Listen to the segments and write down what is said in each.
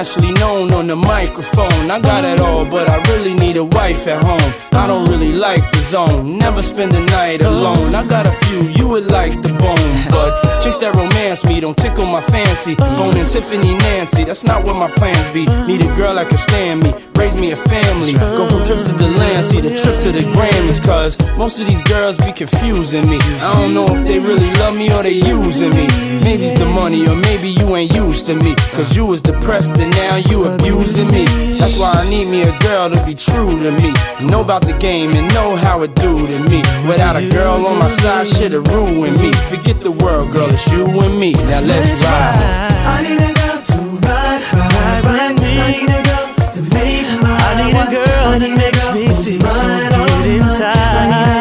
internationally known on the microphone. I got it all, but I really need a wife at home. I don't really like the zone, never spend the night alone. I got a few, you would like the bone, but chicks that romance me don't tickle my fancy. Bone and Tiffany Nancy, that's not what my plans be. Need a girl that can stand me, raise me a family. Go from trips to the land, see the trips to the Grammys. Cause most of these girls be confusing me. I don't know if they really love me or they using me. Maybe it's the money or maybe you ain't used to me. Cause you was depressed and now you abusing me. That's why I need me a girl to be true to me, know about the game and know how it do to me. Without a girl on my side, shit'll ruin me. Forget the world, girl, it's you and me. Now let's ride. I need a girl to ride me. I need a girl to make my I need a girl that makes me feel so good inside.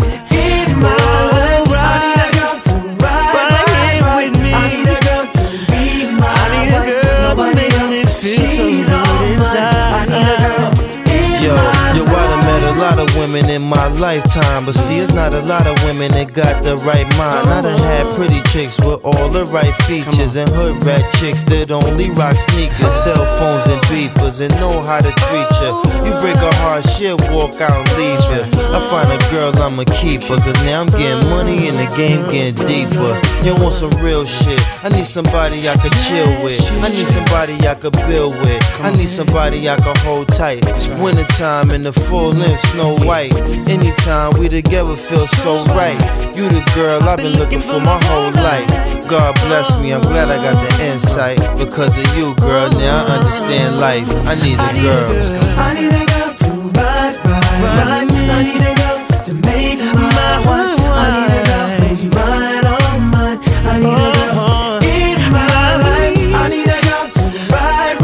Women in my lifetime, but see, it's not a lot of women that got the right mind. I done had pretty chicks with all the right features, and hood rat chicks that only rock sneakers, cell phones and beepers, and know how to treat ya. You break a heart, shit, walk out and leave ya. I find a girl, I'ma keep her, cause now I'm getting money and the game getting deeper. You want some real shit, I need somebody I could chill with, I need somebody I could build with, I need somebody I could hold tight. Wintertime in the full length, Snow White. Anytime we together feel so right. You the girl I've been looking for my whole life. God bless me, I'm glad I got the insight. Because of you, girl, now I understand life. I need a girl. I need a girl to ride me. I need a girl to make my wife. I need a girl who's mine, all mine. I need a girl in my life. I need a girl to ride.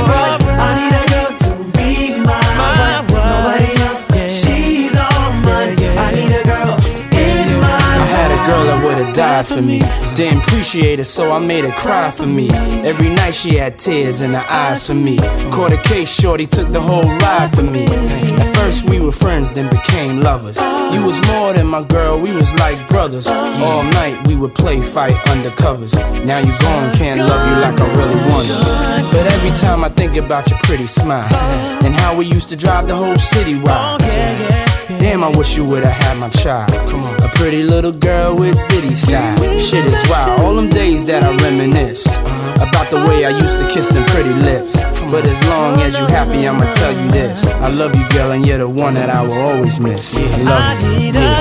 I need a girl to be my wife. Nobody else, she's all mine. I need a girl in my life. I had a girl that would've died for me. Didn't appreciate her, so I made her cry for me. Every night she had tears in her eyes for me. Caught a case, shorty took the whole ride for me. At first we were friends, then became lovers. You was more than my girl, we was like brothers. All night we would play fight undercovers. Now you gone, can't love you like I really wanted. But every time I think about your pretty smile and how we used to drive the whole city wild. Damn, I wish you would've had my child. Come on, a pretty little girl with ditty style. Shit is wild, all them days that I reminisce about the way I used to kiss them pretty lips. But as long as you happy, I'ma tell you this: I love you, girl, and you're the one that I will always miss. I love you.